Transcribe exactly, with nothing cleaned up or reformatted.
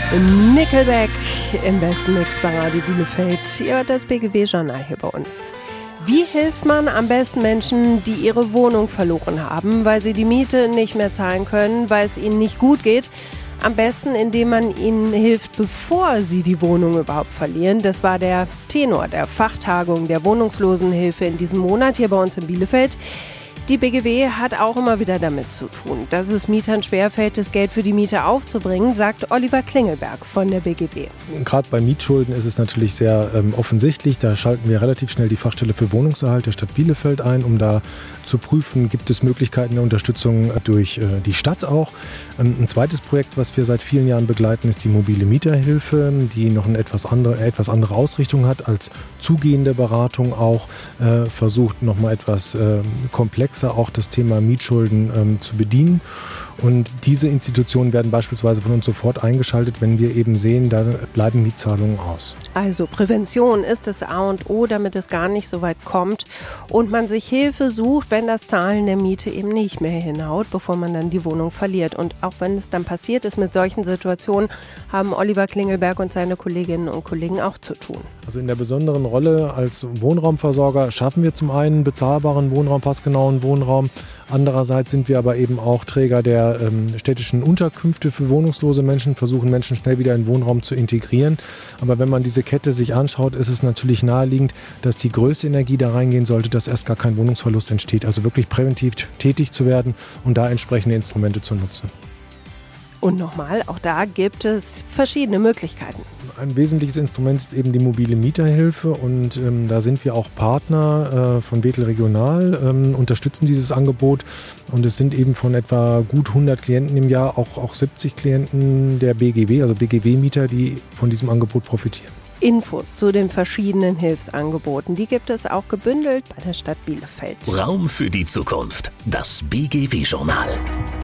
Nickelback im besten Mix bei Radio Bielefeld. Ihr hört das B G W-Journal hier bei uns. Wie hilft man am besten Menschen, die ihre Wohnung verloren haben, weil sie die Miete nicht mehr zahlen können, weil es ihnen nicht gut geht? Am besten, indem man ihnen hilft, bevor sie die Wohnung überhaupt verlieren. Das war der Tenor der Fachtagung der Wohnungslosenhilfe in diesem Monat hier bei uns in Bielefeld. Die B G W hat auch immer wieder damit zu tun, dass es Mietern schwerfällt, das Geld für die Miete aufzubringen, sagt Oliver Klingelberg von der B G W. Gerade bei Mietschulden ist es natürlich sehr ähm, offensichtlich. Da schalten wir relativ schnell die Fachstelle für Wohnungserhalt der Stadt Bielefeld ein, um da zu prüfen, gibt es Möglichkeiten der Unterstützung durch äh, die Stadt auch. Ähm, ein zweites Projekt, was wir seit vielen Jahren begleiten, ist die mobile Mieterhilfe, die noch eine etwas andere, etwas andere Ausrichtung hat als zugehende Beratung auch, äh, versucht nochmal etwas äh, komplexer auch das Thema Mietschulden ähm, zu bedienen. Und diese Institutionen werden beispielsweise von uns sofort eingeschaltet, wenn wir eben sehen, da bleiben Mietzahlungen aus. Also Prävention ist das A und O, damit es gar nicht so weit kommt und man sich Hilfe sucht, wenn das Zahlen der Miete eben nicht mehr hinhaut, bevor man dann die Wohnung verliert. Und auch wenn es dann passiert ist mit solchen Situationen, haben Oliver Klingelberg und seine Kolleginnen und Kollegen auch zu tun. Also in der besonderen Rolle als Wohnraumversorger schaffen wir zum einen bezahlbaren Wohnraum, passgenauen Wohnraum. Andererseits sind wir aber eben auch Träger der ähm, städtischen Unterkünfte für wohnungslose Menschen, versuchen Menschen schnell wieder in Wohnraum zu integrieren. Aber wenn man diese Kette sich anschaut, ist es natürlich naheliegend, dass die größte Energie da reingehen sollte, dass erst gar kein Wohnungsverlust entsteht. Also wirklich präventiv tätig zu werden und da entsprechende Instrumente zu nutzen. Und nochmal, auch da gibt es verschiedene Möglichkeiten. Ein wesentliches Instrument ist eben die mobile Mieterhilfe und ähm, da sind wir auch Partner äh, von Bethel Regional, ähm, unterstützen dieses Angebot und es sind eben von etwa gut hundert Klienten im Jahr auch, auch siebzig Klienten der B G W, also B G W-Mieter, die von diesem Angebot profitieren. Infos zu den verschiedenen Hilfsangeboten, die gibt es auch gebündelt bei der Stadt Bielefeld. Raum für die Zukunft, das B G W-Journal.